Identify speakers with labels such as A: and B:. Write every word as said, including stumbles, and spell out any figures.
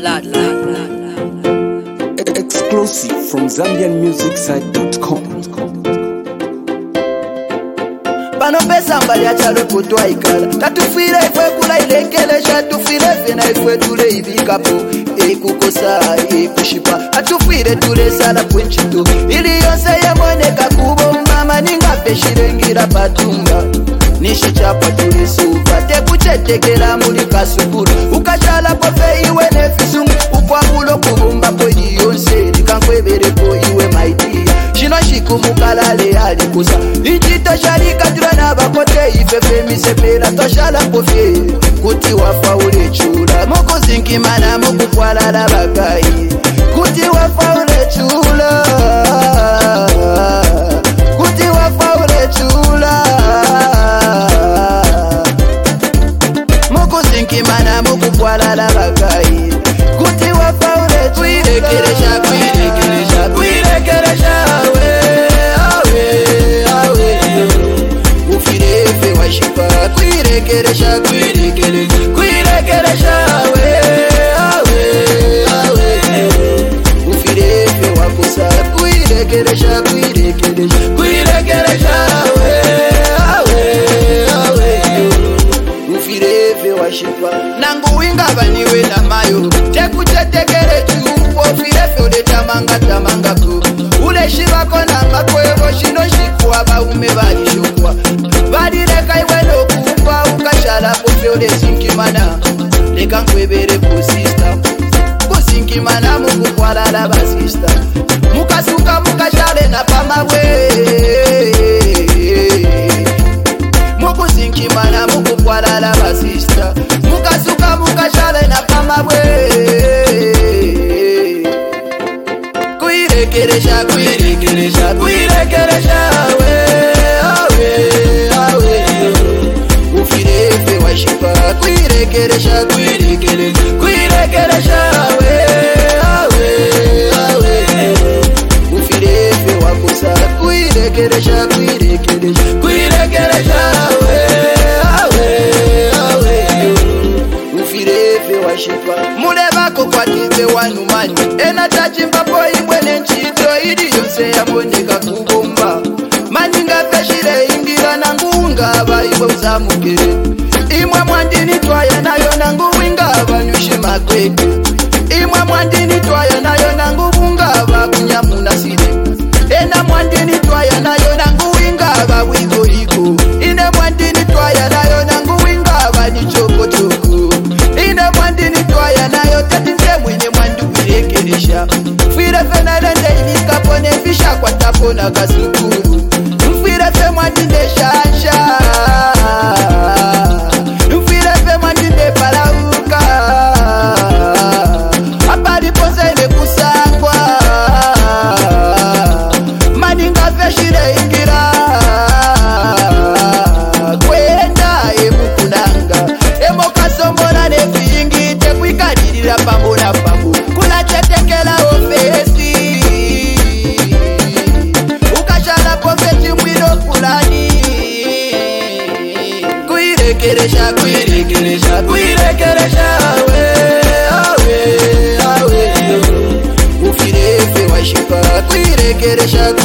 A: Lad, lad, lad.
B: Exclusive from Zambian Music Site dot com.
C: Pano pesa mbali achalo kutwa ikala tatufire kwe kula ilekelesha tufire fena ifwe tule ibikapo ekukosa ekushipa atufire tule sala kwenchito ili yonse yamoneka kubo mama ningape shirengira patumba nishi chapa tule supa tekuchetekela muli kasukuru ukachala pofe iwe nefisungu ukwamulo kubumba kwenye yonse likankwebere ko iwe maidia shino shiku mukalale alikusa inchita sharika jurana bakote ifefe misepera toshala pofe kuti wafa ule chula moko zinkimana moku kwalala bagayi kuti wafa ule chula kuti wafa ule chula moko zinkimana moku kwalala bagayi kuti wafa ule chula kwirekeresha kwirekeresha kwirekeresha Kwirekeresha, kwirekeresha, kwirekeresha, we, awe, awe. Ufirefe wakosa, kwirekeresha, kwirekeresha, kwirekeresha, we, awe, awe. Ufirefe washipa, nangu winga baniwe na mayo. Teku chetekere chupo, ufirefe ule tamanga tamanga ku. Ule shiva kona makwevo, shino shikuwa ba umebali shukwa. Badi leka iwe no kupa, ukashala pofe ule sinkimana. Leka nkwebere kusista, kusinkimana muku kwa lala basista. Mukasuka mukashale na pamabwe. Muku sinkimana muku kwa lala basista. Mukasuka mukashale na pamabwe. Kwirekeresha, kwirekeresha, kwirekeresha, we, awe, awe. Ufirefe washipa, kwirekeresha, kwirekeresha, kwirekeresha, we, awe, awe. Ufirefe wakosa, kwirekeresha, kwirekeresha, kwirekeresha, we, awe, awe. Ufirefe washipa, mulebako kwa tipe wanumani ena tachimba po imwene nchito ili yonse ya mondeka kubomba maninga peshire ingira nangunga baiwe uzamukere imwe mwandini twaya nayo nanguwinga banyushe makweke imwe mwandini twaya nayo nangubunga bakunyamuna sire ena mwandini twaya nayo nanguwinga bawigo iko ine mwandini twaya nayo nanguwinga banichoko choko ine mwandini twaya nayo tatinze mwenye mwandu kwirekeresha fwire fena lende ilikapone fisha kwa tapona kasukuru mfwire fe mwandine shasha mfwire fe mwandine palauka apali pozele kusangwa maninga feshire ingira kwenda emukunanga emokasombona nefingi tekwikalilira pamona pamo kuna chetekela ofesi ukashala pofeti mwino fulani kwirekeresha kwirekeresha kwirekeresha we awe awe ufirefe washipa kwirekeresha